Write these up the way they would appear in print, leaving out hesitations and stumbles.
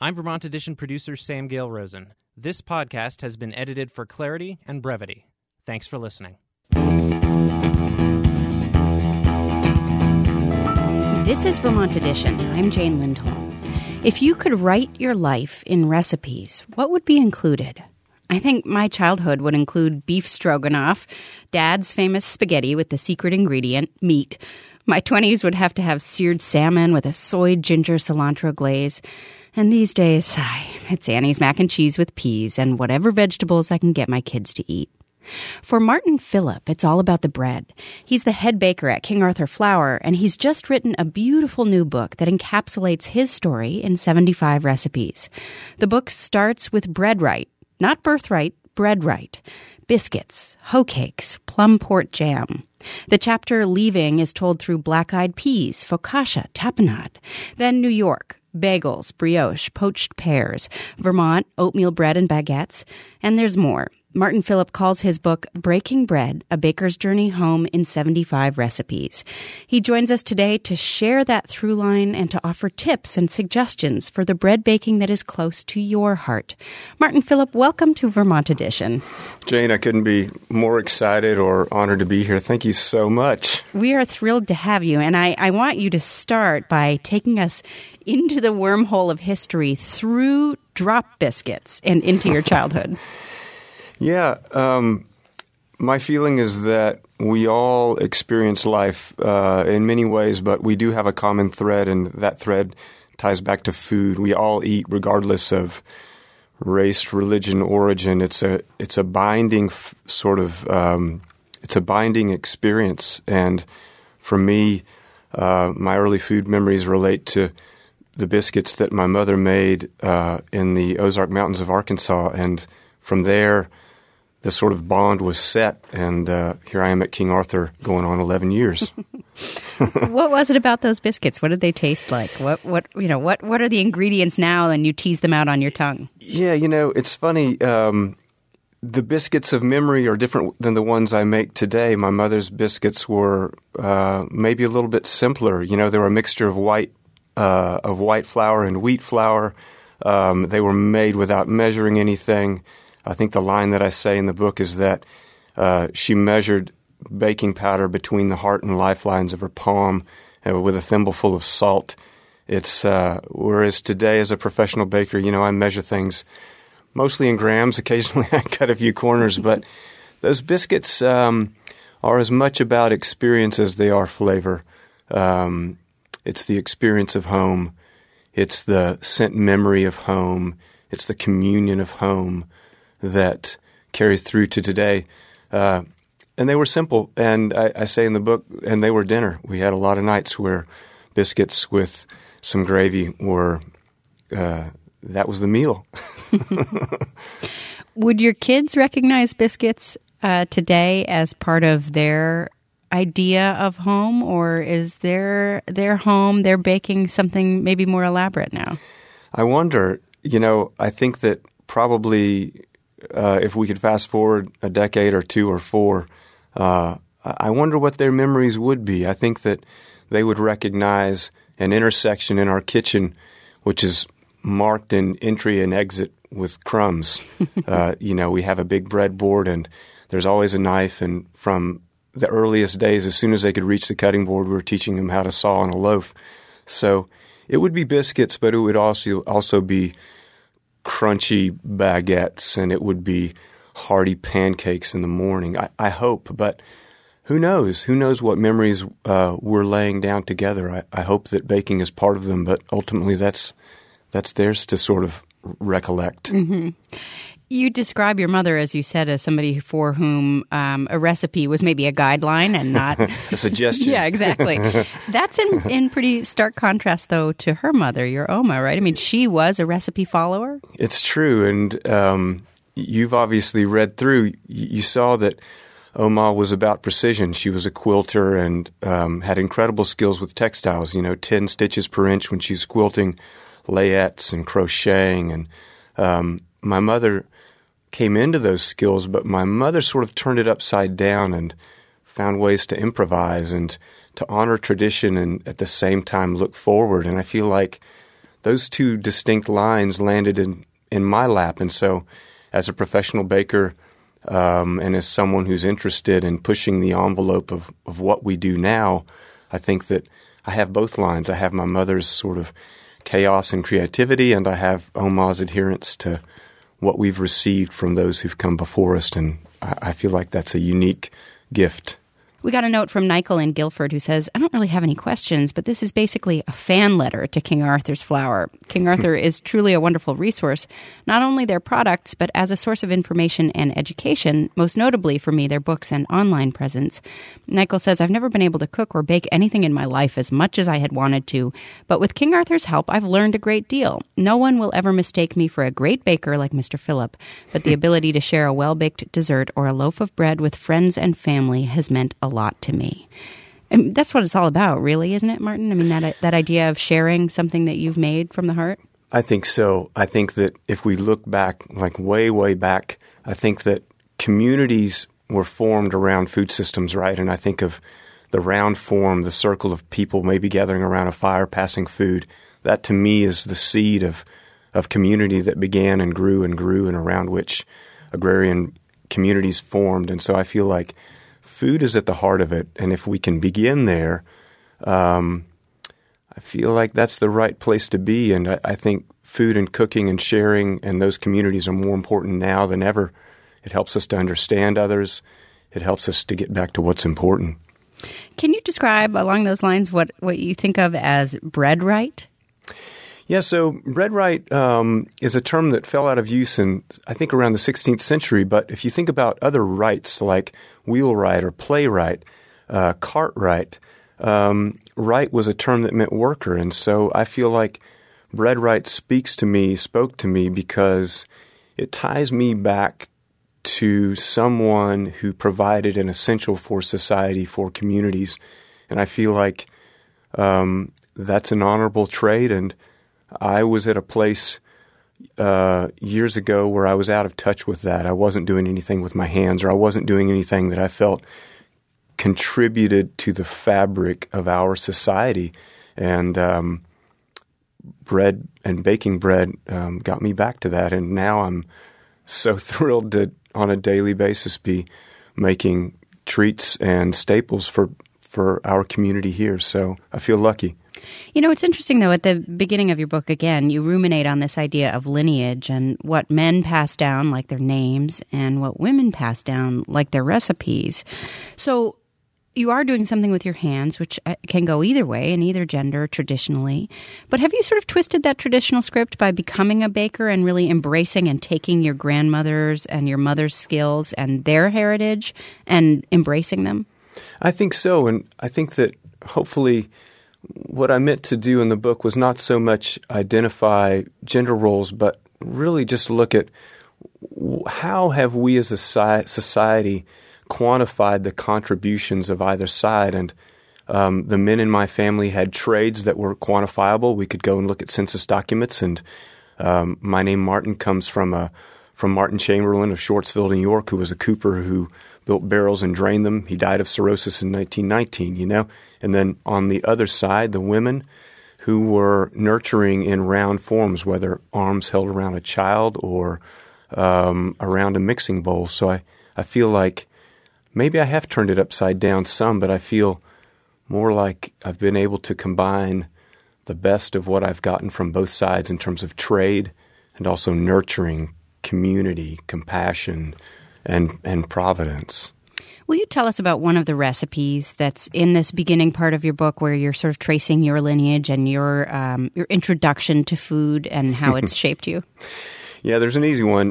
I'm Vermont Edition producer Sam Gale Rosen. This podcast has been edited for clarity and brevity. Thanks for listening. This is Vermont Edition. I'm Jane Lindholm. If you could write your life in recipes, what would be included? I think my childhood would include beef stroganoff, Dad's famous spaghetti with the secret ingredient, meat. My 20s would have to have seared salmon with a soy ginger cilantro glaze. And these days, it's Annie's mac and cheese with peas and whatever vegetables I can get my kids to eat. For Martin Phillip, it's all about the bread. He's the head baker at King Arthur Flour, and he's just written a beautiful new book that encapsulates his story in 75 recipes. The book starts with bread right, not birthright, bread right. Biscuits, hoe cakes, plum port jam. The chapter Leaving is told through black-eyed peas, focaccia, tapenade. Then New York, bagels, brioche, poached pears. Vermont, oatmeal bread and baguettes. And there's more. Martin Phillip calls his book Breaking Bread, A Baker's Journey Home in 75 Recipes. He joins us today to share that through line and to offer tips and suggestions for the bread baking that is close to your heart. Martin Phillip, welcome to Vermont Edition. Jane, I couldn't be more excited or honored to be here. Thank you so much. We are thrilled to have you, and I want you to start by taking us into the wormhole of history through drop biscuits and into your childhood. Yeah, my feeling is that we all experience life in many ways, but we do have a common thread, and that thread ties back to food. We all eat regardless of race, religion, origin. It's a binding it's a binding experience. And for me, my early food memories relate to the biscuits that my mother made in the Ozark Mountains of Arkansas, and from there, the sort of bond was set, and here I am at King Arthur going on 11 years. What was it about those biscuits? What did they taste like? What are the ingredients now, and you tease them out on your tongue? Yeah, it's funny. The biscuits of memory are different than the ones I make today. My mother's biscuits were maybe a little bit simpler. They were a mixture of white flour and wheat flour. They were made without measuring anything. I think the line that I say in the book is that she measured baking powder between the heart and lifelines of her palm with a thimbleful of salt. Whereas today as a professional baker, I measure things mostly in grams. Occasionally I cut a few corners, but those biscuits are as much about experience as they are flavor. It's the experience of home. It's the scent memory of home. It's the communion of home that carries through to today. And they were simple. And I say in the book, and they were dinner. We had a lot of nights where biscuits with some gravy were, that was the meal. Would your kids recognize biscuits today as part of their idea of home, or is their home, their baking, something maybe more elaborate now? I wonder. I think that probably if we could fast forward a decade or two or four, I wonder what their memories would be. I think that they would recognize an intersection in our kitchen, which is marked in entry and exit with crumbs. We have a big breadboard, and there's always a knife, and from the earliest days, as soon as they could reach the cutting board, we were teaching them how to saw on a loaf. So it would be biscuits, but it would also be crunchy baguettes, and it would be hearty pancakes in the morning. I hope, but who knows? Who knows what memories we're laying down together? I hope that baking is part of them, but ultimately that's theirs to sort of recollect. Mm-hmm. You describe your mother, as you said, as somebody for whom a recipe was maybe a guideline and not a suggestion. Yeah, exactly. That's in pretty stark contrast, though, to her mother, your Oma, right? I mean, she was a recipe follower. It's true, and you've obviously read through. You saw that Oma was about precision. She was a quilter and had incredible skills with textiles. 10 stitches per inch when she's quilting, layettes and crocheting, and my mother came into those skills, but my mother sort of turned it upside down and found ways to improvise and to honor tradition and at the same time look forward. And I feel like those two distinct lines landed in my lap. And so as a professional baker and as someone who's interested in pushing the envelope of what we do now, I think that I have both lines. I have my mother's sort of chaos and creativity, and I have Oma's adherence to what we've received from those who've come before us, and I feel like that's a unique gift. We got a note from Nichol in Guilford who says, I don't really have any questions, but this is basically a fan letter to King Arthur's Flour. King Arthur is truly a wonderful resource, not only their products, but as a source of information and education, most notably for me, their books and online presence. Nichol says, I've never been able to cook or bake anything in my life as much as I had wanted to, but with King Arthur's help, I've learned a great deal. No one will ever mistake me for a great baker like Mr. Phillip, but the ability to share a well-baked dessert or a loaf of bread with friends and family has meant a lot to me. And that's what it's all about, really, isn't it, Martin? I mean, that idea of sharing something that you've made from the heart? I think so. I think that if we look back, like way, way back, I think that communities were formed around food systems, right? And I think of the round form, the circle of people maybe gathering around a fire, passing food. That to me is the seed of community that began and grew and around which agrarian communities formed. And so I feel like food is at the heart of it, and if we can begin there, I feel like that's the right place to be, and I think food and cooking and sharing and those communities are more important now than ever. It helps us to understand others. It helps us to get back to what's important. Can you describe along those lines what you think of as bread right? Yeah, so bread right is a term that fell out of use in, I think, around the 16th century. But if you think about other rights like wheelwright or playwright, cartwright, right was a term that meant worker. And so I feel like bread right spoke to me because it ties me back to someone who provided an essential for society, for communities. And I feel like that's an honorable trade, and I was at a place years ago where I was out of touch with that. I wasn't doing anything with my hands, or I wasn't doing anything that I felt contributed to the fabric of our society. And bread and baking bread got me back to that. And now I'm so thrilled to, on a daily basis, be making treats and staples for our community here. So I feel lucky. You know, it's interesting, though, at the beginning of your book, again, you ruminate on this idea of lineage and what men pass down, like their names, and what women pass down, like their recipes. So you are doing something with your hands, which can go either way, in either gender, traditionally. But have you sort of twisted that traditional script by becoming a baker and really embracing and taking your grandmother's and your mother's skills and their heritage and embracing them? I think so, and I think that hopefully what I meant to do in the book was not so much identify gender roles, but really just look at how have we as a society quantified the contributions of either side. And the men in my family had trades that were quantifiable. We could go and look at census documents, and my name Martin comes from Martin Chamberlain of Shortsville, New York, who was a cooper who built barrels and drained them. He died of cirrhosis in 1919, you know. And then on the other side, the women who were nurturing in round forms, whether arms held around a child or around a mixing bowl. So I feel like maybe I have turned it upside down some, but I feel more like I've been able to combine the best of what I've gotten from both sides in terms of trade and also nurturing, community, compassion, and providence. Will you tell us about one of the recipes that's in this beginning part of your book where you're sort of tracing your lineage and your introduction to food and how it's shaped you? Yeah, there's an easy one.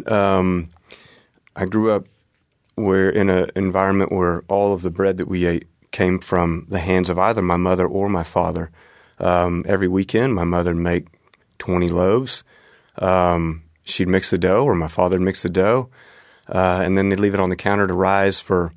I grew up in an environment where all of the bread that we ate came from the hands of either my mother or my father. Every weekend, my mother would make 20 loaves. She'd mix the dough, or my father would mix the dough, and then they'd leave it on the counter to rise for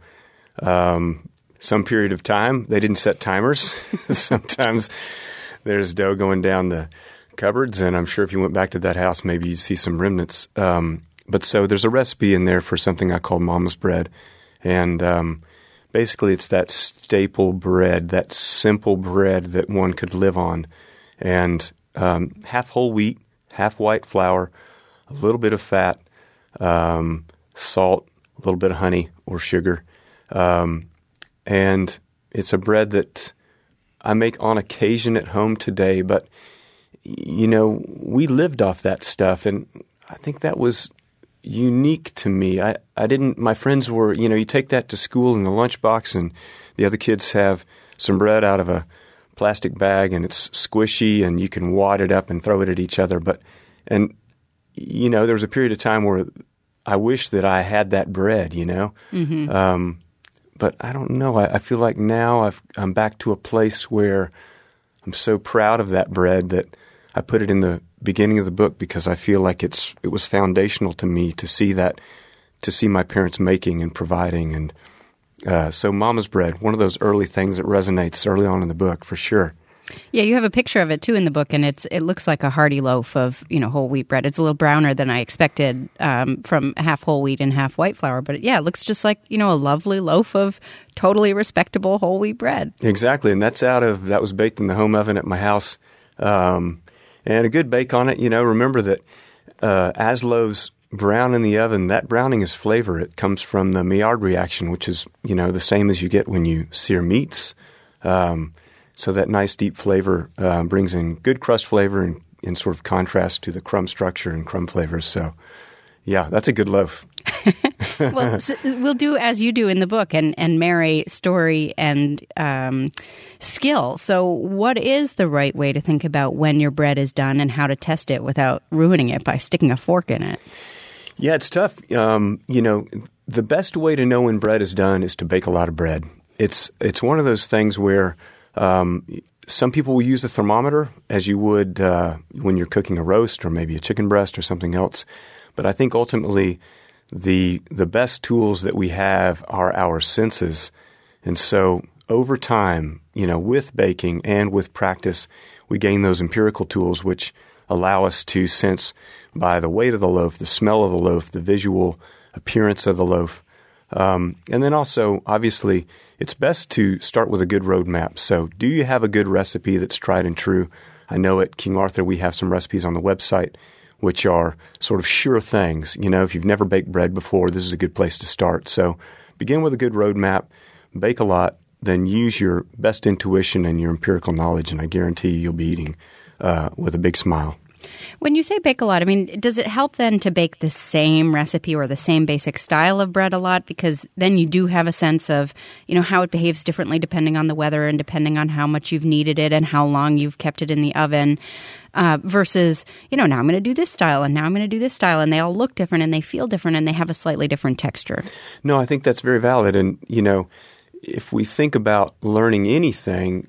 some period of time. They didn't set timers. Sometimes there's dough going down the cupboards, and I'm sure if you went back to that house, maybe you'd see some remnants. But so there's a recipe in there for something I call Mama's bread, and basically it's that staple bread, that simple bread that one could live on. And half whole wheat, half white flour, a little bit of fat, salt, a little bit of honey or sugar. And it's a bread that I make on occasion at home today, but, we lived off that stuff, and I think that was unique to me. My friends were, you take that to school in the lunchbox, and the other kids have some bread out of a plastic bag, and it's squishy, and you can wad it up and throw it at each other. There was a period of time where I wish that I had that bread, Mm-hmm. But I don't know. I feel like now I'm back to a place where I'm so proud of that bread that I put it in the beginning of the book because I feel like it was foundational to me to see my parents making and providing. And so Mama's bread, one of those early things that resonates early on in the book for sure. Yeah, you have a picture of it too in the book, and it looks like a hearty loaf of whole wheat bread. It's a little browner than I expected from half whole wheat and half white flour, but it looks just like a lovely loaf of totally respectable whole wheat bread. Exactly, and that was baked in the home oven at my house, and a good bake on it. Remember that as loaves brown in the oven, that browning is flavor. It comes from the Maillard reaction, which is the same as you get when you sear meats. So that nice deep flavor brings in good crust flavor in sort of contrast to the crumb structure and crumb flavors. So, yeah, that's a good loaf. Well, so we'll do as you do in the book and marry story and skill. So what is the right way to think about when your bread is done and how to test it without ruining it by sticking a fork in it? Yeah, it's tough. The best way to know when bread is done is to bake a lot of bread. It's one of those things where some people will use a thermometer as you would when you're cooking a roast or maybe a chicken breast or something else. But I think ultimately the best tools that we have are our senses. And so over time, with baking and with practice, we gain those empirical tools which allow us to sense by the weight of the loaf, the smell of the loaf, the visual appearance of the loaf. And then also, obviously, it's best to start with a good roadmap. So do you have a good recipe that's tried and true? I know at King Arthur we have some recipes on the website which are sort of sure things. If you've never baked bread before, this is a good place to start. So begin with a good roadmap, bake a lot, then use your best intuition and your empirical knowledge, and I guarantee you'll be eating with a big smile. When you say bake a lot, does it help then to bake the same recipe or the same basic style of bread a lot? Because then you do have a sense of, how it behaves differently depending on the weather and depending on how much you've kneaded it and how long you've kept it in the oven versus, now I'm going to do this style and now I'm going to do this style, and they all look different and they feel different and they have a slightly different texture. No, I think that's very valid. And, if we think about learning anything,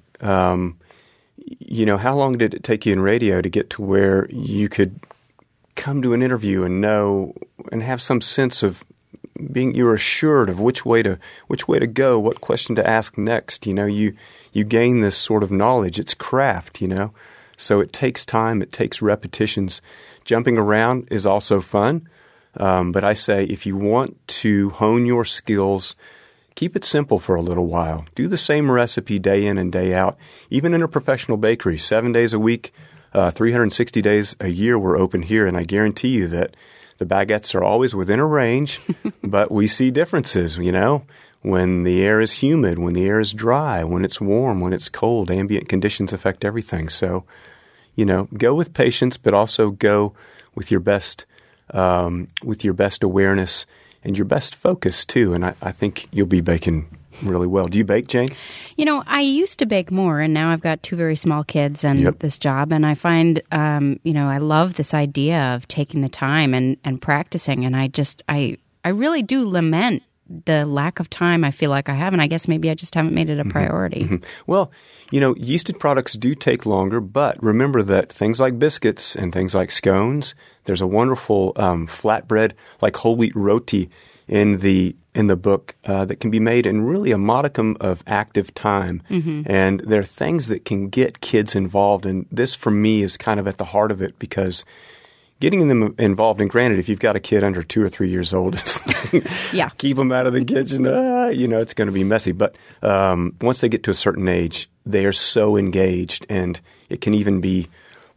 how long did it take you in radio to get to where you could come to an interview and know and have some sense of you're assured of which way to go, what question to ask next? You gain this sort of knowledge. It's craft, So it takes time. It takes repetitions. Jumping around is also fun. But I say if you want to hone your skills, keep it simple for a little while. Do the same recipe day in and day out. Even in a professional bakery, 7 days a week, 360 days a year we're open here, and I guarantee you that the baguettes are always within a range, but we see differences, when the air is humid, when the air is dry, when it's warm, when it's cold. Ambient conditions affect everything. So, go with patience, but also go with your best awareness and your best focus, too. And I think you'll be baking really well. Do you bake, Jane? I used to bake more, and now I've got two very small kids and this job. And I find, I love this idea of taking the time and practicing. And I really do lament the lack of time I feel like I have. And I guess maybe I just haven't made it a priority. Mm-hmm. Well, yeasted products do take longer, but remember that things like biscuits and things like scones, there's a wonderful flatbread like whole wheat roti in the book that can be made in really a modicum of active time. Mm-hmm. And there are things that can get kids involved. And this, for me, is kind of at the heart of it because getting them involved, and granted, if you've got a kid under 2 or 3 years old, it's like, keep them out of the kitchen. It's going to be messy. But once they get to a certain age, they are so engaged, and it can even be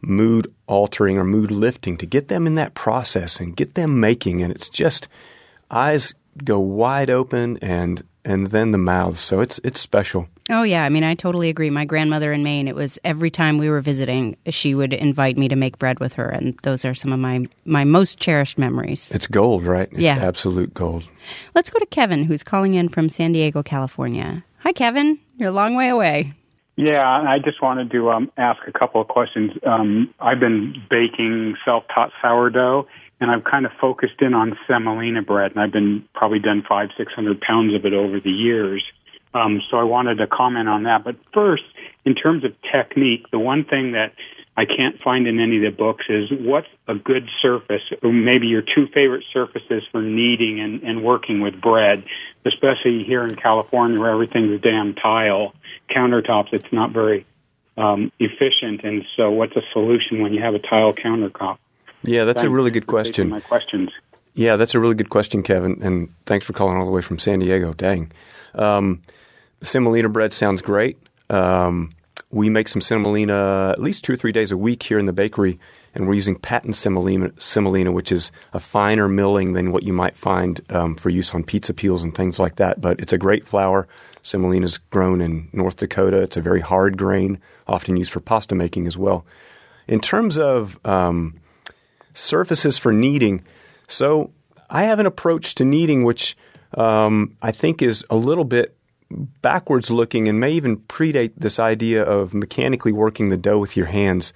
mood altering or mood lifting to get them in that process and get them making. And it's just eyes go wide open and then the mouths. So it's special. Oh, yeah. I mean, I totally agree. My grandmother in Maine, it was every time we were visiting, she would invite me to make bread with her. And those are some of my most cherished memories. It's gold, right? It's yeah. absolute gold. Let's go to Kevin, who's calling in from San Diego, California. Hi, Kevin. You're a long way away. Yeah, I just wanted to ask a couple of questions. I've been baking self-taught sourdough, and I've kind of focused in on semolina bread, and I've been probably done 500-600 pounds of it over the years. So I wanted to comment on that. But first, in terms of technique, the one thing that I can't find in any of the books is what's a good surface, or maybe your two favorite surfaces for kneading and working with bread, especially here in California where everything's damn tile countertops. It's not very efficient. And so what's a solution when you have a tile countertop? Yeah, that's a really good question. My questions. Yeah, that's a really good question, Kevin, and thanks for calling all the way from San Diego. Dang. Semolina bread sounds great. We make some semolina at least 2 or 3 days a week here in the bakery, and we're using patent semolina, which is a finer milling than what you might find for use on pizza peels and things like that. But it's a great flour. Semolina is grown in North Dakota. It's a very hard grain, often used for pasta making as well. In terms of surfaces for kneading, so I have an approach to kneading which I think is a little bit backwards looking and may even predate this idea of mechanically working the dough with your hands.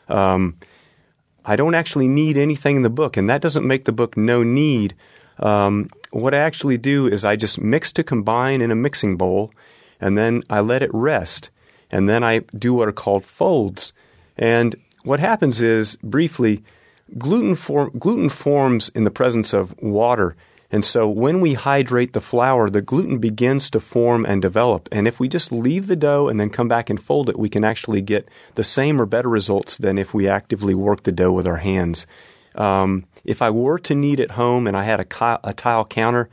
I don't actually knead anything in the book, and that doesn't make the book no knead. What I actually do is I just mix to combine in a mixing bowl, and then I let it rest, and then I do what are called folds. And what happens is, briefly, gluten forms in the presence of water. And so when we hydrate the flour, the gluten begins to form and develop. And if we just leave the dough and then come back and fold it, we can actually get the same or better results than if we actively work the dough with our hands. If I were to knead at home and I had a tile counter,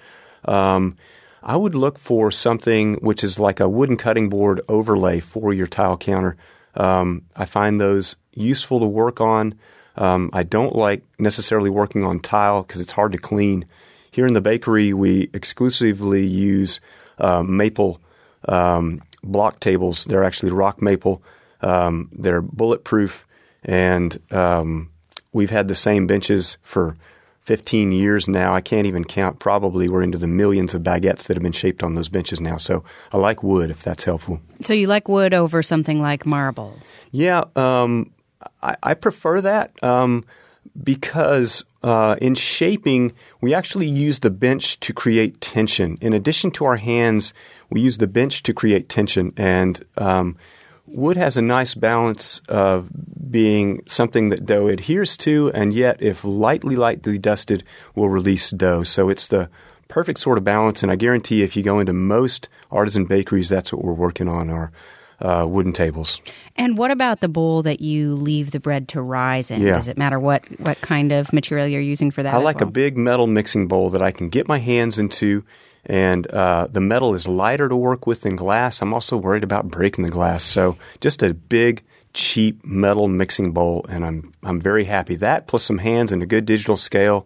I would look for something which is like a wooden cutting board overlay for your tile counter. I find those useful to work on. I don't like necessarily working on tile because it's hard to clean. Here in the bakery, we exclusively use maple block tables. They're actually rock maple. They're bulletproof, and we've had the same benches for 15 years now. I can't even count. Probably we're into the millions of baguettes that have been shaped on those benches now. So I like wood, if that's helpful. So you like wood over something like marble? Yeah, I prefer that. Because in shaping, we actually use the bench to create tension. In addition to our hands, we use the bench to create tension. And wood has a nice balance of being something that dough adheres to, and yet, if lightly dusted, will release dough. So it's the perfect sort of balance. And I guarantee if you go into most artisan bakeries, that's what we're working on, are wooden tables. And what about the bowl that you leave the bread to rise in? Yeah. Does it matter what kind of material you're using for that? I like a big metal mixing bowl that I can get my hands into, and the metal is lighter to work with than glass. I'm also worried about breaking the glass, so just a big, cheap metal mixing bowl, and I'm very happy. That plus some hands and a good digital scale.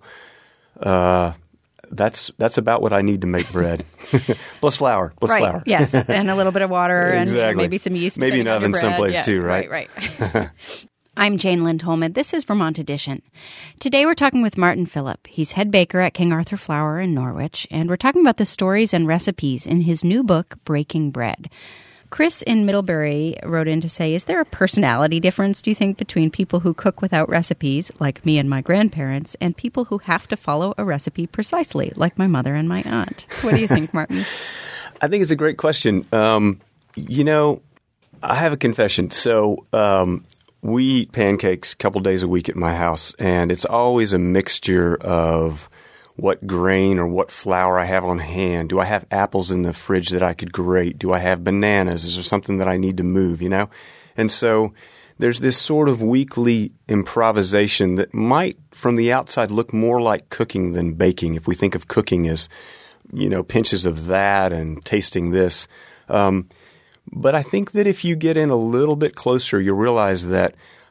That's about what I need to make bread. plus flour. Right, yes, and a little bit of water exactly. And maybe some yeast. Maybe an oven someplace too, right? Right. I'm Jane Lindholm. This is Vermont Edition. Today we're talking with Martin Phillip. He's head baker at King Arthur Flour in Norwich, and we're talking about the stories and recipes in his new book, Breaking Bread. Chris in Middlebury wrote in to say, is there a personality difference, do you think, between people who cook without recipes, like me and my grandparents, and people who have to follow a recipe precisely, like my mother and my aunt? What do you think, Martin? I think it's a great question. I have a confession. So we eat pancakes a couple days a week at my house, and it's always a mixture of what grain or what flour I have on hand. Do I have apples in the fridge that I could grate? Do I have bananas? Is there something that I need to move, And so there's this sort of weekly improvisation that might, from the outside, look more like cooking than baking, if we think of cooking as, pinches of that and tasting this. But I think that if you get in a little bit closer, you'll realize that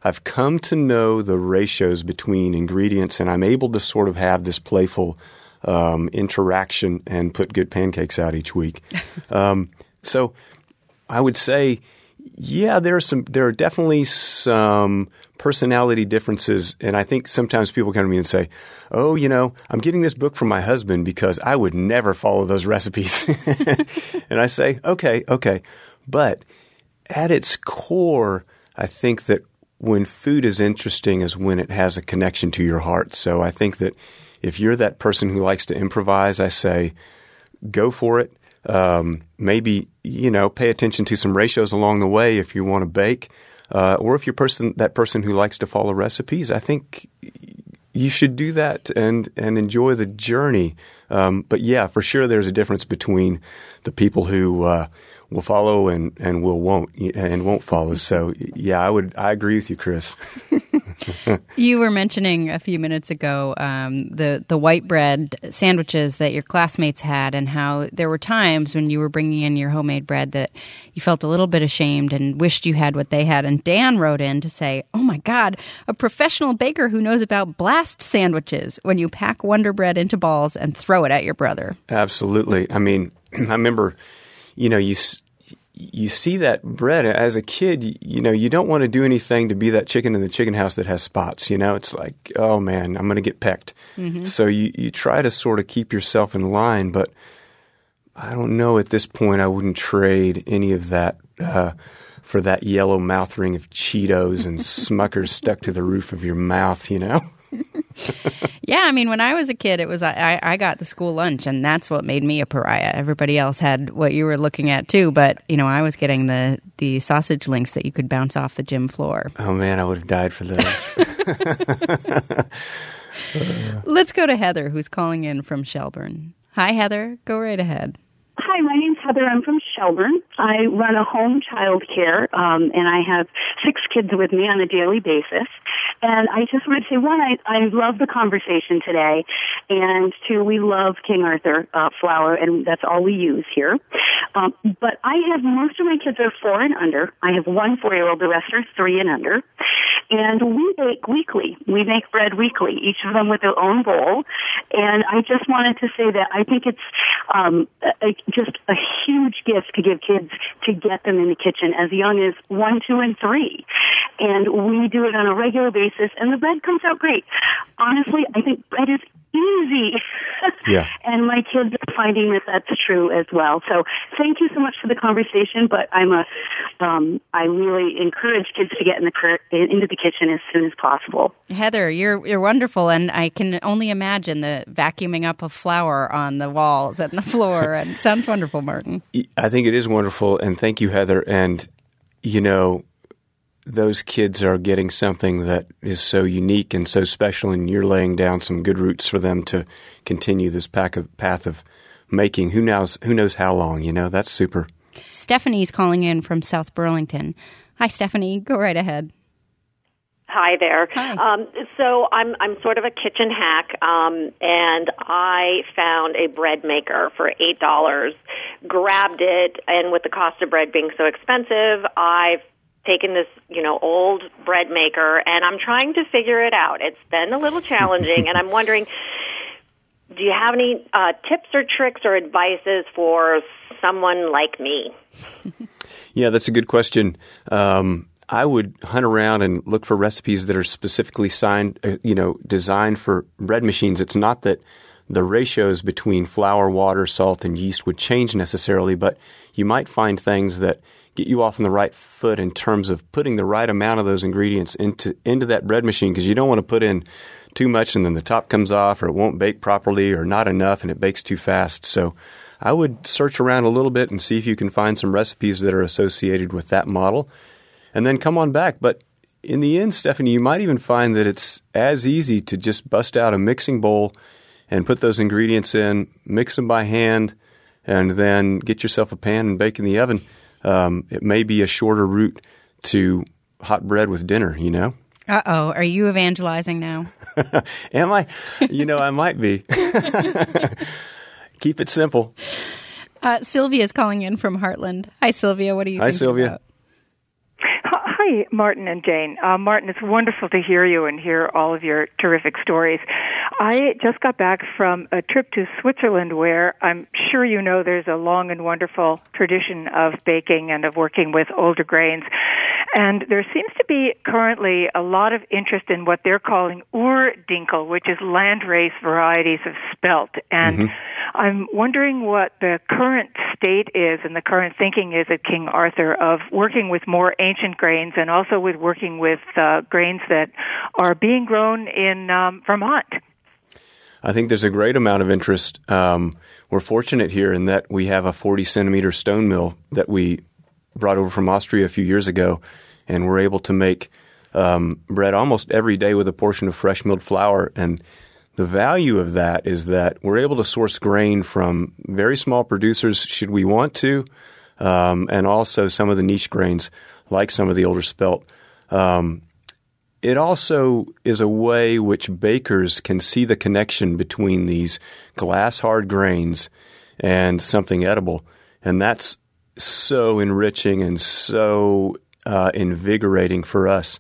I've come to know the ratios between ingredients, and I'm able to sort of have this playful interaction and put good pancakes out each week. So I would say, yeah, there are definitely some personality differences, and I think sometimes people come to me and say, "Oh, I'm getting this book from my husband because I would never follow those recipes." And I say, okay, but at its core, I think that when food is interesting is when it has a connection to your heart. So I think that if you're that person who likes to improvise, I say, go for it. Maybe, pay attention to some ratios along the way if you want to bake. Or if you're that person who likes to follow recipes, I think you should do that and enjoy the journey. But yeah, for sure there's a difference between the people who will follow and won't follow. So yeah, I agree with you, Chris. You were mentioning a few minutes ago the white bread sandwiches that your classmates had, and how there were times when you were bringing in your homemade bread that you felt a little bit ashamed and wished you had what they had. And Dan wrote in to say, "Oh my God, a professional baker who knows about blast sandwiches when you pack Wonder Bread into balls and throw it at your brother." Absolutely. I mean, I remember, you see that bread as a kid, you don't want to do anything to be that chicken in the chicken house that has spots. It's like, oh man, I'm going to get pecked. Mm-hmm. So you try to sort of keep yourself in line, but I don't know, at this point I wouldn't trade any of that for that yellow mouth ring of Cheetos and Smuckers stuck to the roof of your mouth, Yeah, I mean, when I was a kid, it was I got the school lunch, and that's what made me a pariah. Everybody else had what you were looking at too, but I was getting the sausage links that you could bounce off the gym floor. Oh man, I would have died for those. Let's go to Heather, who's calling in from Shelburne. Hi, Heather. Go right ahead. Hi, my name's Heather. I'm from Shelburne. I run a home child care, and I have 6 kids with me on a daily basis. And I just want to say, one, I love the conversation today, and 2, we love King Arthur flour, and that's all we use here. But I have, most of my kids are 4 and under. I have 1 4-year-old, the rest are 3 and under. And we bake weekly. We make bread weekly, each of them with their own bowl. And I just wanted to say that I think it's just a huge gift to give kids to get them in the kitchen as young as 1, 2, and 3. And we do it on a regular basis, and the bread comes out great. Honestly, I think bread is easy. Yeah. And my kids are finding that that's true as well. So thank you so much for the conversation, but I really encourage kids to get into the kitchen as soon as possible. Heather, you're wonderful, and I can only imagine the vacuuming up of flour on the walls and the floor. And it sounds wonderful, Martin. I think it is wonderful, and thank you, Heather. And, those kids are getting something that is so unique and so special, and you're laying down some good roots for them to continue this path of making. Who knows how long, That's super. Stephanie's calling in from South Burlington. Hi, Stephanie. Go right ahead. Hi there. Hi. So I'm sort of a kitchen hack, and I found a bread maker for $8, grabbed it, and with the cost of bread being so expensive, I've taken this, old bread maker, and I'm trying to figure it out. It's been a little challenging, and I'm wondering, do you have any tips or tricks or advices for someone like me? Yeah, that's a good question. I would hunt around and look for recipes that are specifically designed for bread machines. It's not that the ratios between flour, water, salt, and yeast would change necessarily, but you might find things that get you off on the right foot in terms of putting the right amount of those ingredients into that bread machine, because you don't want to put in too much and then the top comes off, or it won't bake properly, or not enough and it bakes too fast. So I would search around a little bit and see if you can find some recipes that are associated with that model, and then come on back. But in the end, Stephanie, you might even find that it's as easy to just bust out a mixing bowl and put those ingredients in, mix them by hand, and then get yourself a pan and bake in the oven. It may be a shorter route to hot bread with dinner, Uh-oh. Are you evangelizing now? Am I? I might be. Keep it simple. Sylvia's calling in from Heartland. Hi, Sylvia. What do you think? Hi, Sylvia. About? Hi. Hi, Martin and Jane. Martin, it's wonderful to hear you and hear all of your terrific stories. I just got back from a trip to Switzerland where I'm sure you know there's a long and wonderful tradition of baking and of working with older grains. And there seems to be currently a lot of interest in what they're calling Urdinkel, which is landrace varieties of spelt. And I'm wondering what the current state is and the current thinking is at King Arthur of working with more ancient grains and also with working with grains that are being grown in Vermont. I think there's a great amount of interest. We're fortunate here in that we have a 40-centimeter stone mill that we brought over from Austria a few years ago, and we're able to make bread almost every day with a portion of fresh milled flour. And the value of that is that we're able to source grain from very small producers should we want to, and also some of the niche grains like some of the older spelt. It also is a way which bakers can see the connection between these glass-hard grains and something edible. And that's so enriching and so invigorating for us.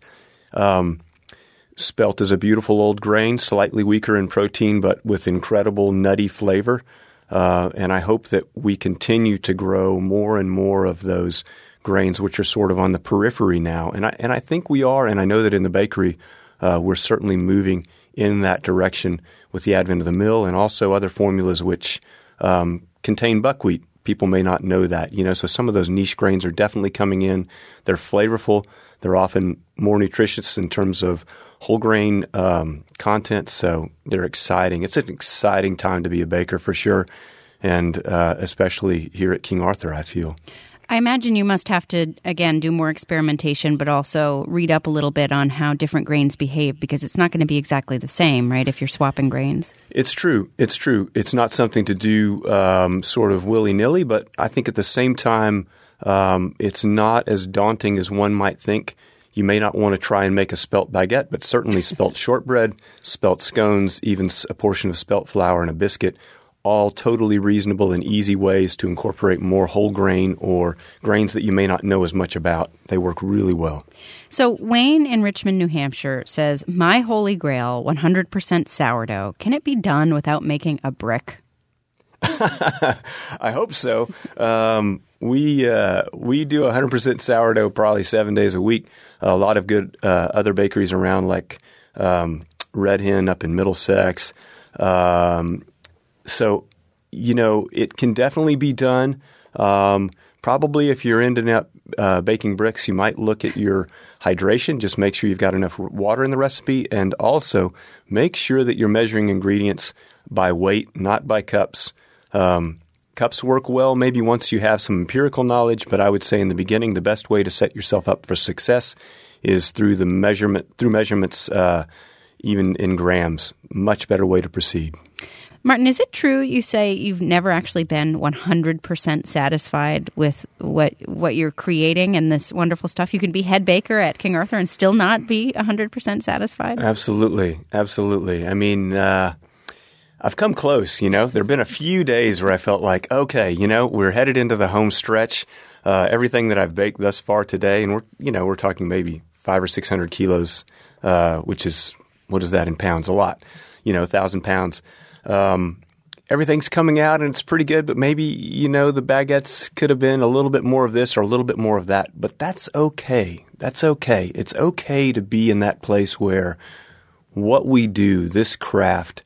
Spelt is a beautiful old grain, slightly weaker in protein, but with incredible nutty flavor. And I hope that we continue to grow more and more of those grains, which are sort of on the periphery now. And I think we are, and I know that in the bakery, we're certainly moving in that direction with the advent of the mill and also other formulas which contain buckwheat. People may not know that, so some of those niche grains are definitely coming in. They're flavorful. They're often more nutritious in terms of whole grain content, so they're exciting. It's an exciting time to be a baker for sure, and especially here at King Arthur, I feel. I imagine you must have to, again, do more experimentation, but also read up a little bit on how different grains behave, because it's not going to be exactly the same, right, if you're swapping grains? It's true. It's not something to do sort of willy-nilly, but I think at the same time, it's not as daunting as one might think. You may not want to try and make a spelt baguette, but certainly spelt shortbread, spelt scones, even a portion of spelt flour and a biscuit, all totally reasonable and easy ways to incorporate more whole grain or grains that you may not know as much about. They work really well. So Wayne in Richmond, New Hampshire says, my holy grail, 100% sourdough. Can it be done without making a brick? I hope so. We do 100% sourdough probably 7 days a week. A lot of good other bakeries around like Red Hen up in Middlesex. So, it can definitely be done. Probably if you're ending up baking bricks, you might look at your hydration. Just make sure you've got enough water in the recipe. And also make sure that you're measuring ingredients by weight, not by cups. Cups work well maybe once you have some empirical knowledge, but I would say in the beginning, the best way to set yourself up for success is through measurements, even in grams. Much better way to proceed. Martin, is it true you say you've never actually been 100% satisfied with what you're creating and this wonderful stuff? You can be head baker at King Arthur and still not be 100% satisfied? Absolutely. I mean, I've come close, There have been a few days where I felt like, okay, we're headed into the home stretch. Everything that I've baked thus far today, and we're talking maybe 500 or 600 kilos, which is, what is that in pounds? A lot, 1,000 pounds. Everything's coming out and it's pretty good, but maybe, the baguettes could have been a little bit more of this or a little bit more of that. But that's okay. That's okay. It's okay to be in that place where what we do, this craft,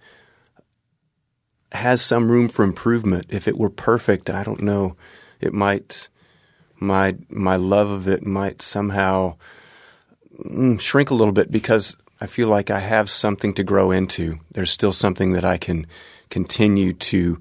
has some room for improvement. If it were perfect, I don't know, it might, my love of it might somehow shrink a little bit because I feel like I have something to grow into. There's still something that I can continue to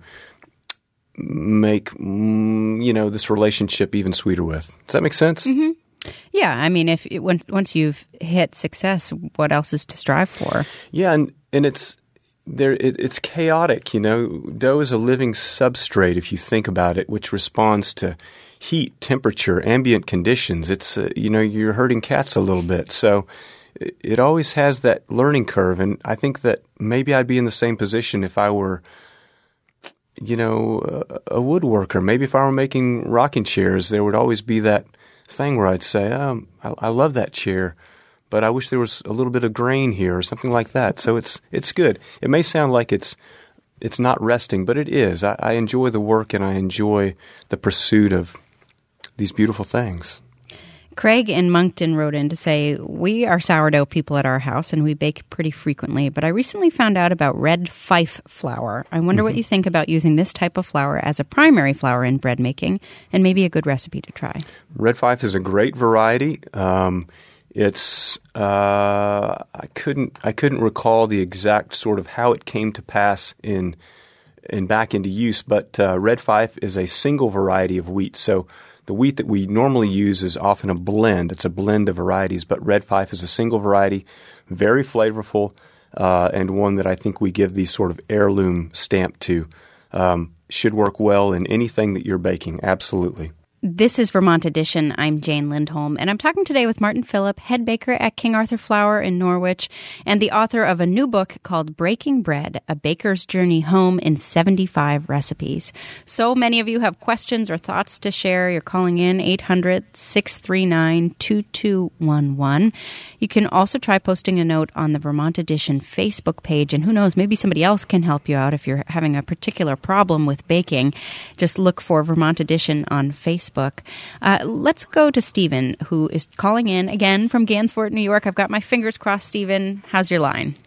make, this relationship even sweeter with. Does that make sense? Mm-hmm. Yeah. I mean, once you've hit success, what else is to strive for? Yeah. And it's chaotic. Dough is a living substrate, if you think about it, which responds to heat, temperature, ambient conditions. It's, you're herding cats a little bit. So it always has that learning curve, and I think that maybe I'd be in the same position if I were, a woodworker. Maybe if I were making rocking chairs, there would always be that thing where I'd say, I love that chair, but I wish there was a little bit of grain here or something like that. So it's good. It may sound like it's not resting, but it is. I enjoy the work and I enjoy the pursuit of these beautiful things. Craig in Moncton wrote in to say, we are sourdough people at our house and we bake pretty frequently, but I recently found out about red fife flour. I wonder what you think about using this type of flour as a primary flour in bread making and maybe a good recipe to try. Red fife is a great variety. It's I couldn't recall the exact sort of how it came to pass in back into use, but red fife is a single variety of wheat. So the wheat that we normally use is often a blend. It's a blend of varieties, but red fife is a single variety, very flavorful, and one that I think we give the sort of heirloom stamp to. Should work well in anything that you're baking, absolutely. This is Vermont Edition. I'm Jane Lindholm, and I'm talking today with Martin Phillip, head baker at King Arthur Flour in Norwich, and the author of a new book called Breaking Bread, A Baker's Journey Home in 75 Recipes. So many of you have questions or thoughts to share. You're calling in 800-639-2211. You can also try posting a note on the Vermont Edition Facebook page, and who knows, maybe somebody else can help you out if you're having a particular problem with baking. Just look for Vermont Edition on Facebook. Let's go to Stephen, who is calling in again from Gansevoort, New York. I've got my fingers crossed. Stephen, how's your line?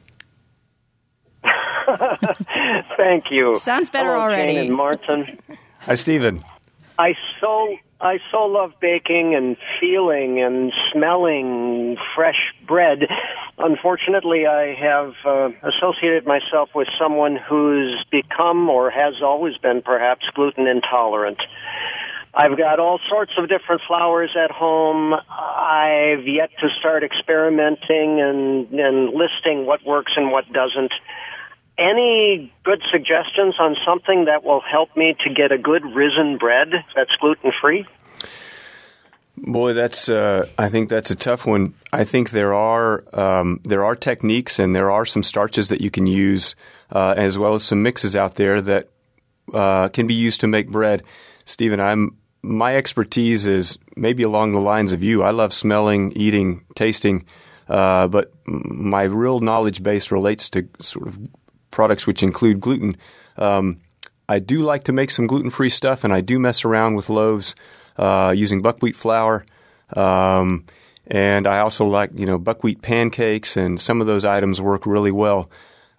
Thank you. Sounds better Hello, already. Jane and Martin. Hi, Stephen. I so love baking and feeling and smelling fresh bread. Unfortunately, I have associated myself with someone who's become or has always been perhaps gluten intolerant. I've got all sorts of different flours at home. I've yet to start experimenting and listing what works and what doesn't. Any good suggestions on something that will help me to get a good risen bread that's gluten-free? Boy, I think that's a tough one. I think there are techniques and there are some starches that you can use, as well as some mixes out there that can be used to make bread. Stephen, my expertise is maybe along the lines of you. I love smelling, eating, tasting, but my real knowledge base relates to sort of products which include gluten. I do like to make some gluten-free stuff, and I do mess around with loaves using buckwheat flour, and I also like buckwheat pancakes, and some of those items work really well.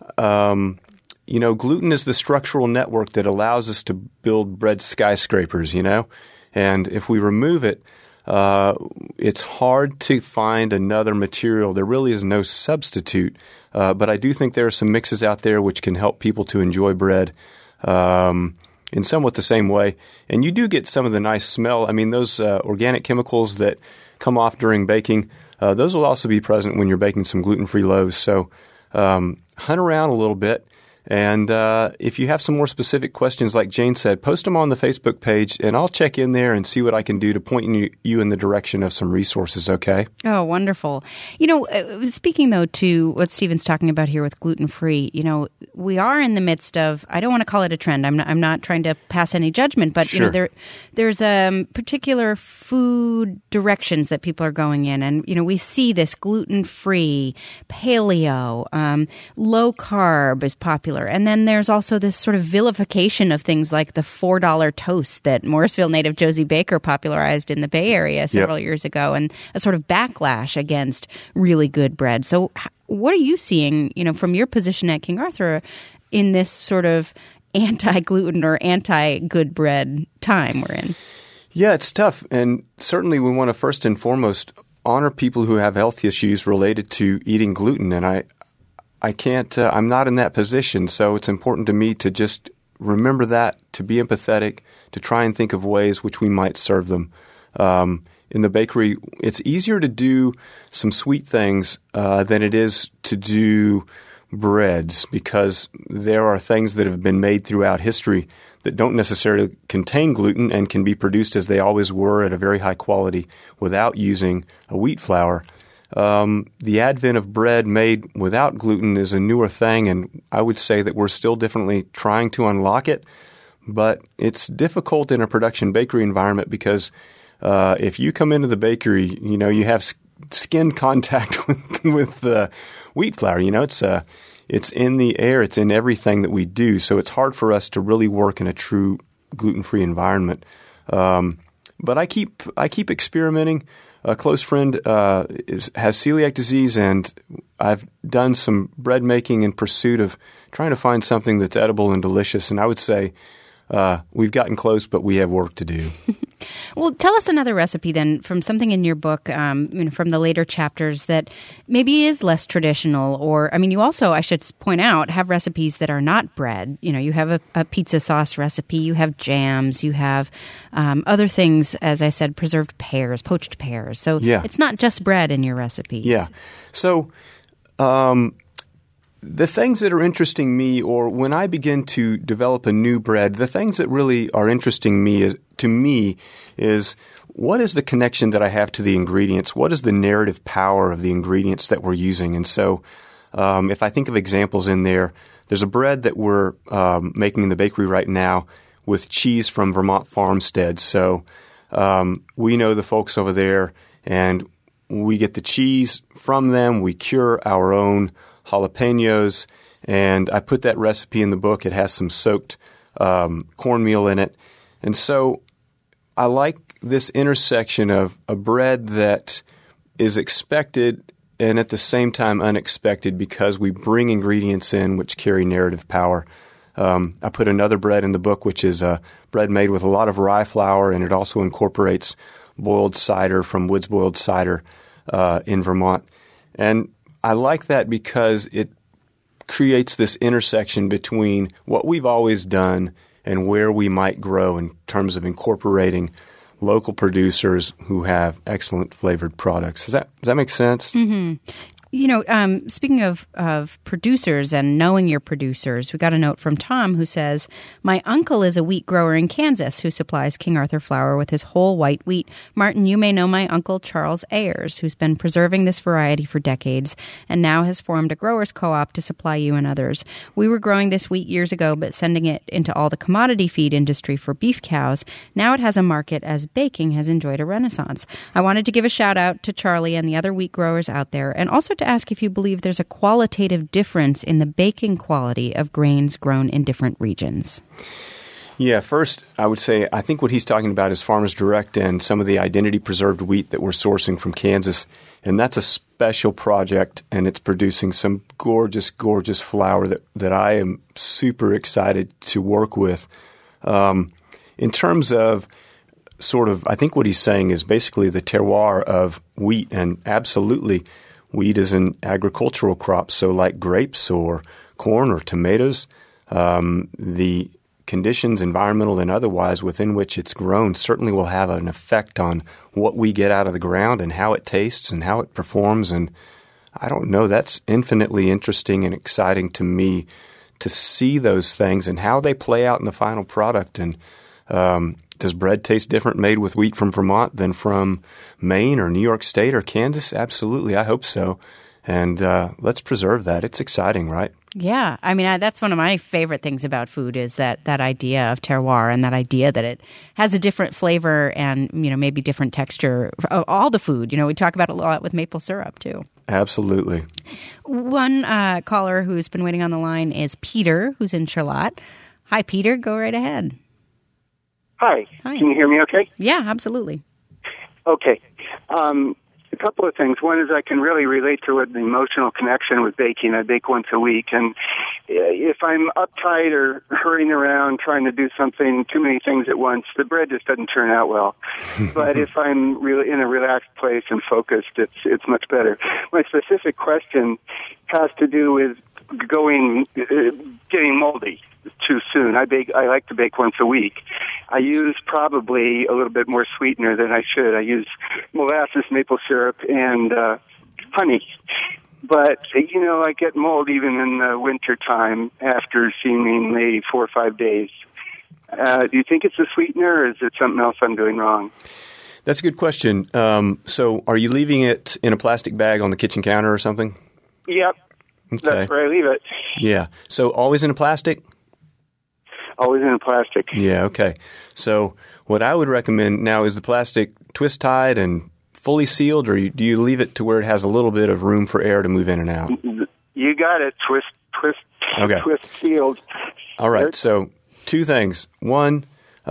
Gluten is the structural network that allows us to build bread skyscrapers, and if we remove it, it's hard to find another material. There really is no substitute, but I do think there are some mixes out there which can help people to enjoy bread in somewhat the same way. And you do get some of the nice smell. I mean, those organic chemicals that come off during baking, those will also be present when you're baking some gluten-free loaves. So hunt around a little bit. And if you have some more specific questions, like Jane said, post them on the Facebook page, and I'll check in there and see what I can do to point you in the direction of some resources, okay? Oh, wonderful. Speaking, though, to what Stephen's talking about here with gluten-free, we are in the midst of, I don't want to call it a trend. I'm not trying to pass any judgment, but, sure. There's particular food directions that people are going in. And, we see this gluten-free, paleo, low-carb is popular. And then there's also this sort of vilification of things like the $4 toast that Morrisville native Josie Baker popularized in the Bay Area several years ago, and a sort of backlash against really good bread. So what are you seeing, from your position at King Arthur in this sort of anti-gluten or anti-good bread time we're in? Yeah, it's tough. And certainly we want to first and foremost honor people who have health issues related to eating gluten. And I can't, I'm not in that position, so it's important to me to just remember that, to be empathetic, to try and think of ways which we might serve them. In the bakery, it's easier to do some sweet things than it is to do breads, because there are things that have been made throughout history that don't necessarily contain gluten and can be produced as they always were at a very high quality without using a wheat flour. The advent of bread made without gluten is a newer thing, and I would say that we're still definitely trying to unlock it, but it's difficult in a production bakery environment because if you come into the bakery, you have skin contact with wheat flour. It's in the air. It's in everything that we do. So it's hard for us to really work in a true gluten-free environment. But I keep experimenting. A close friend has celiac disease, and I've done some bread making in pursuit of trying to find something that's edible and delicious. And I would say we've gotten close, but we have work to do. Well, tell us another recipe then from something in your book, from the later chapters that maybe is less traditional. Or, you also, I should point out, have recipes that are not bread. You have a pizza sauce recipe, you have jams, you have other things, as I said, preserved pears, poached pears. So It's not just bread in your recipes. Yeah. So the things that are interesting me, or when I begin to develop a new bread, the things that really are interesting to me is what is the connection that I have to the ingredients? What is the narrative power of the ingredients that we're using? And so if I think of examples in there, there's a bread that we're making in the bakery right now with cheese from Vermont farmsteads. So we know the folks over there, and we get the cheese from them. We cure our own jalapenos, and I put that recipe in the book. It has some soaked cornmeal in it. And so I like this intersection of a bread that is expected and at the same time unexpected because we bring ingredients in which carry narrative power. I put another bread in the book, which is a bread made with a lot of rye flour, and it also incorporates boiled cider from Woods Boiled Cider in Vermont. And I like that because it creates this intersection between what we've always done and where we might grow in terms of incorporating local producers who have excellent flavored products. Does that make sense? Mm-hmm. Speaking of producers and knowing your producers, we got a note from Tom who says, my uncle is a wheat grower in Kansas who supplies King Arthur flour with his whole white wheat. Martin, you may know my uncle Charles Ayers, who's been preserving this variety for decades and now has formed a growers co-op to supply you and others. We were growing this wheat years ago, but sending it into all the commodity feed industry for beef cows. Now it has a market as baking has enjoyed a renaissance. I wanted to give a shout out to Charlie and the other wheat growers out there, and also to ask if you believe there's a qualitative difference in the baking quality of grains grown in different regions. Yeah, first, I would say I think what he's talking about is Farmers Direct and some of the identity-preserved wheat that we're sourcing from Kansas. And that's a special project, and it's producing some gorgeous, gorgeous flour that I am super excited to work with. In terms of I think what he's saying is basically the terroir of wheat, and absolutely wheat is an agricultural crop, so like grapes or corn or tomatoes, the conditions, environmental and otherwise, within which it's grown certainly will have an effect on what we get out of the ground and how it tastes and how it performs. And I don't know, that's infinitely interesting and exciting to me to see those things and how they play out in the final product. And does bread taste different made with wheat from Vermont than from Maine or New York State or Kansas? Absolutely. I hope so. And let's preserve that. It's exciting, right? Yeah. That's one of my favorite things about food is that idea of terroir and that idea that it has a different flavor and, maybe different texture of all the food. We talk about it a lot with maple syrup, too. Absolutely. One caller who's been waiting on the line is Peter, who's in Charlotte. Hi, Peter. Go right ahead. Hi. Can you hear me okay? Yeah, absolutely. Okay. A couple of things. One is I can really relate to an emotional connection with baking. I bake once a week, and if I'm uptight or hurrying around trying to do something, too many things at once, the bread just doesn't turn out well. But if I'm really in a relaxed place and focused, it's much better. My specific question has to do with getting moldy too soon. I like to bake once a week. I use probably a little bit more sweetener than I should. I use molasses, maple syrup, and honey. But, I get mold even in the winter time after seemingly 4 or 5 days. Do you think it's a sweetener, or is it something else I'm doing wrong? That's a good question. So are you leaving it in a plastic bag on the kitchen counter or something? Yep. Okay. That's where I leave it. Yeah. So always in a plastic? Always in a plastic. Yeah, okay. So What I would recommend now is the plastic twist tied and fully sealed, or do you leave it to where it has a little bit of room for air to move in and out? You got it. Twist sealed. All right. So 2 things. One,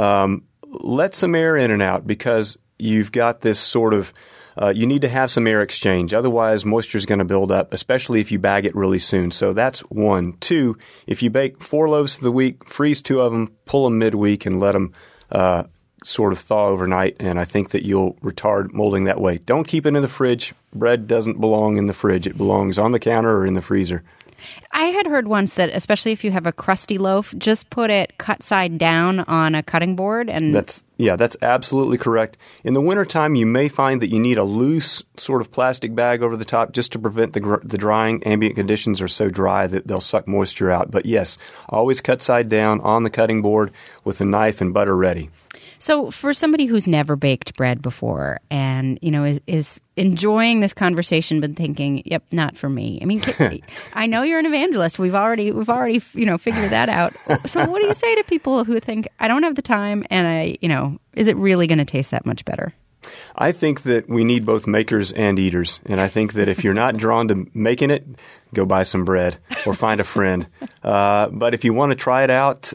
let some air in and out, because you've got this sort of you need to have some air exchange. Otherwise, moisture is going to build up, especially if you bag it really soon. So that's 1. 2, if you bake 4 loaves of the week, freeze 2 of them, pull them midweek, and let them sort of thaw overnight, and I think that you'll retard molding that way. Don't keep it in the fridge. Bread doesn't belong in the fridge. It belongs on the counter or in the freezer. I had heard once that, especially if you have a crusty loaf, just put it cut side down on a cutting board. And that's absolutely correct. In the wintertime, you may find that you need a loose sort of plastic bag over the top just to prevent the drying. Ambient conditions are so dry that they'll suck moisture out. But yes, always cut side down on the cutting board with a knife and butter ready. So for somebody who's never baked bread before and, is enjoying this conversation but thinking, yep, not for me. I mean, I know you're an evangelist. We've already figured that out. So what do you say to people who think, I don't have the time and is it really going to taste that much better? I think that we need both makers and eaters. And I think that if you're not drawn to making it, go buy some bread or find a friend. But if you want to try it out,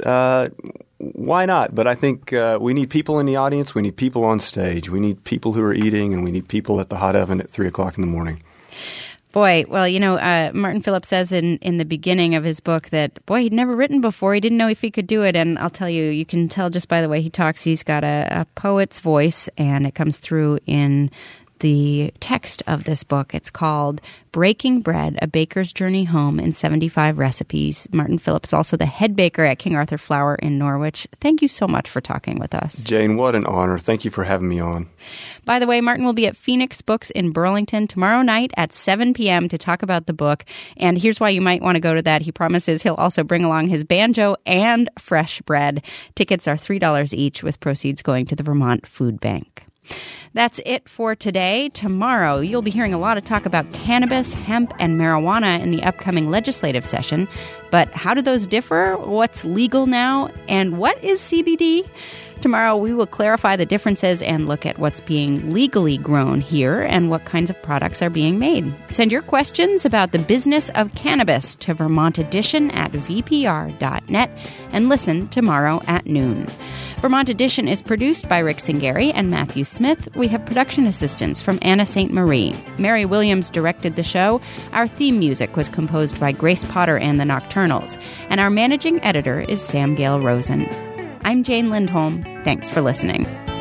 why not? But I think we need people in the audience. We need people on stage. We need people who are eating, and we need people at the hot oven at 3 o'clock in the morning. Boy, well, Martin Phillips says in the beginning of his book that, he'd never written before. He didn't know if he could do it. And I'll tell you, you can tell just by the way he talks, he's got a poet's voice, and it comes through in the text of this book. It's called Breaking Bread, A Baker's Journey Home in 75 Recipes. Martin Phillips is also the head baker at King Arthur Flour in Norwich. Thank you so much for talking with us. Jane, what an honor. Thank you for having me on. By the way, Martin will be at Phoenix Books in Burlington tomorrow night at 7 p.m. to talk about the book. And here's why you might want to go to that. He promises he'll also bring along his banjo and fresh bread. Tickets are $3 each, with proceeds going to the Vermont Food Bank. That's it for today. Tomorrow, you'll be hearing a lot of talk about cannabis, hemp, and marijuana in the upcoming legislative session. But how do those differ? What's legal now? And what is CBD? Tomorrow, we will clarify the differences and look at what's being legally grown here and what kinds of products are being made. Send your questions about the business of cannabis to Vermont Edition at vpr.net and listen tomorrow at noon. Vermont Edition is produced by Rick Singari and Matthew Smith. We have production assistance from Anna St. Marie. Mary Williams directed the show. Our theme music was composed by Grace Potter and the Nocturnals. And our managing editor is Sam Gale Rosen. I'm Jane Lindholm. Thanks for listening.